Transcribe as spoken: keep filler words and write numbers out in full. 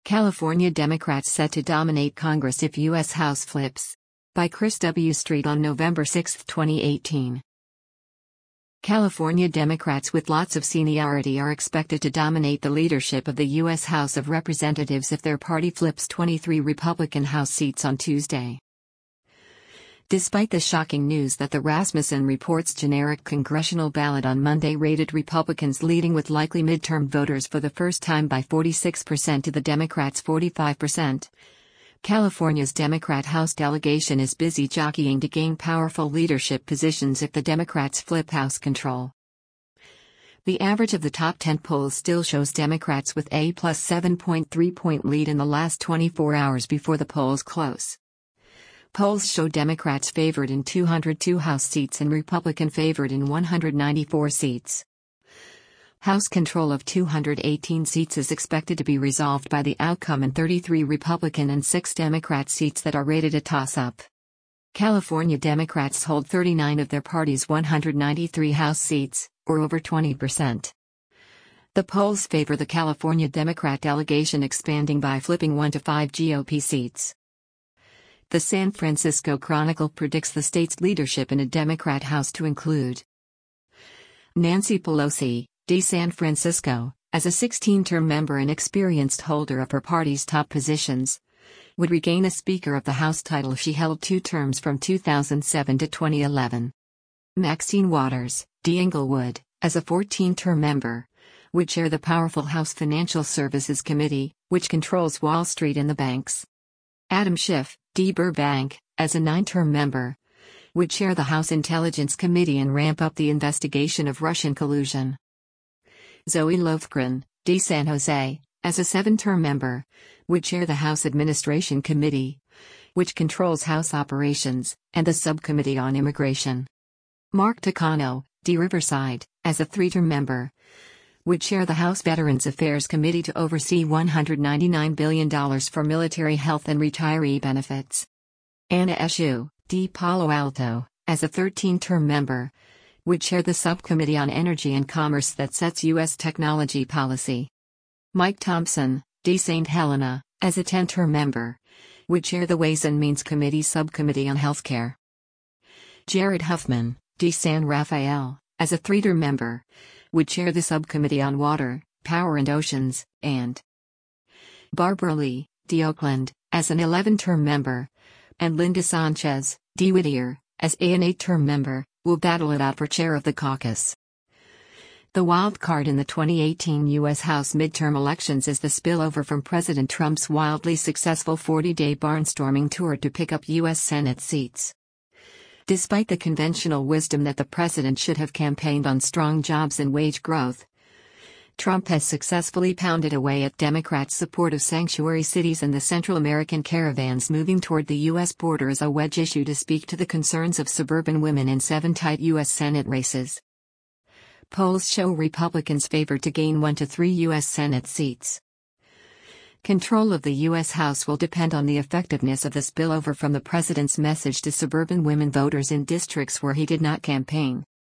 California Democrats set to dominate Congress if U S House flips. By Chris W. Street on November sixth, twenty eighteen. California Democrats with lots of seniority are expected to dominate the leadership of the U S House of Representatives if their party flips twenty-three Republican House seats on Tuesday. Despite the shocking news that the Rasmussen Report's generic congressional ballot on Monday rated Republicans leading with likely midterm voters for the first time by forty-six percent to the Democrats' forty-five percent, California's Democrat House delegation is busy jockeying to gain powerful leadership positions if the Democrats flip House control. The average of the top ten polls still shows Democrats with a plus seven point three point lead in the last twenty-four hours before the polls close. Polls show Democrats favored in two hundred two House seats and Republican favored in one hundred ninety-four seats. House control of two hundred eighteen seats is expected to be resolved by the outcome in thirty-three Republican and six Democrat seats that are rated a toss-up. California Democrats hold thirty-nine of their party's one hundred ninety-three House seats, or over twenty percent. The polls favor the California Democrat delegation expanding by flipping one to five G O P seats. The San Francisco Chronicle predicts the state's leadership in a Democrat House to include Nancy Pelosi, D. San Francisco, as a sixteen-term member and experienced holder of her party's top positions, would regain a Speaker of the House title she held two terms from two thousand seven to twenty eleven. Maxine Waters, D. Inglewood, as a fourteen-term member, would chair the powerful House Financial Services Committee, which controls Wall Street and the banks. Adam Schiff, D. Burbank, as a nine-term member, would chair the House Intelligence Committee and ramp up the investigation of Russian collusion. Zoe Lofgren, D. San Jose, as a seven-term member, would chair the House Administration Committee, which controls House operations, and the Subcommittee on Immigration. Mark Takano, D. Riverside, as a three-term member, would chair the House Veterans Affairs Committee to oversee one hundred ninety-nine billion dollars for military health and retiree benefits. Anna Eshoo, D. Palo Alto, as a thirteen-term member, would chair the Subcommittee on Energy and Commerce that sets U S technology policy. Mike Thompson, D. Saint Helena, as a ten-term member, would chair the Ways and Means Committee Subcommittee on Healthcare. Jared Huffman, D. San Rafael, as a three-term member, would chair the Subcommittee on Water, Power and Oceans, and Barbara Lee, D. Oakland, as an eleven-term member, and Linda Sanchez, D. Whittier, as an eight-term member, will battle it out for chair of the caucus. The wild card in the twenty eighteen U S House midterm elections is the spillover from President Trump's wildly successful forty-day barnstorming tour to pick up U S Senate seats. Despite the conventional wisdom that the president should have campaigned on strong jobs and wage growth, Trump has successfully pounded away at Democrats' support of sanctuary cities and the Central American caravans moving toward the U S border as a wedge issue to speak to the concerns of suburban women in seven tight U S Senate races. Polls show Republicans favored to gain one to three U S Senate seats. Control of the U S House will depend on the effectiveness of the spillover from the president's message to suburban women voters in districts where he did not campaign.